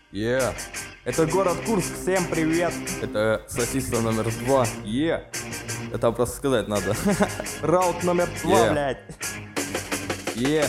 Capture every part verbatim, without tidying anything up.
Е, Это город Курск, всем привет. это сосиска номер два. Е, это просто сказать надо. Раут номер два, Yeah. блядь. Е,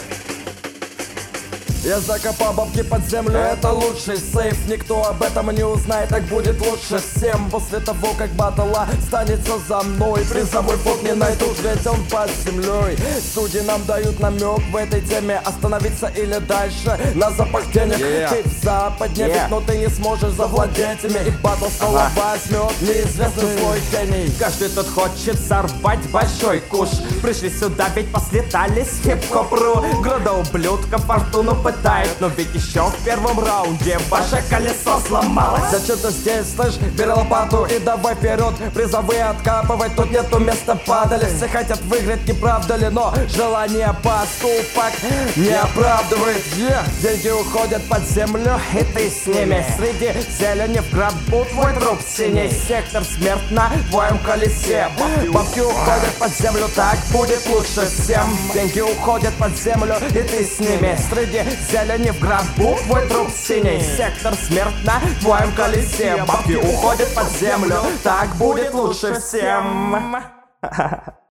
Я закопал бабки под землю, это лучший сейф. Никто об этом не узнает, так будет лучше всем. После того, как батала станется за мной, призовой фонд не найдут, ведь он под землей. Судьи нам дают намек в этой теме, остановиться или дальше на запах денег. Yeah. Ты в западне, Yeah. ведь, но ты не сможешь завладеть ими. И батл снова возьмет неизвестный свой гений. Каждый тут хочет сорвать большой куш. Пришли сюда, ведь послетались хип-хоп.ру. Груда ублюдков фортуну пытает, но ведь еще в первом раунде ваше колесо сломалось. Зачем ты здесь, слышь? Бери лопату и давай вперед. Призовые откапывать, тут нету места, падали. Все хотят выиграть, не правда ли? Но желание поступок не оправдывает. Yeah. Деньги уходят под землю, И ты с ними среди зелени в гробу твой труп синий. Сектор смерть на твоем колесе. бабки уходят под землю, так будет лучше всем. Деньги уходят под землю, и ты с ними среди зелени в гробу твой труп синий. Сектор смерть на твоем колесе. Бабки уходят под землю, так будет лучше всем.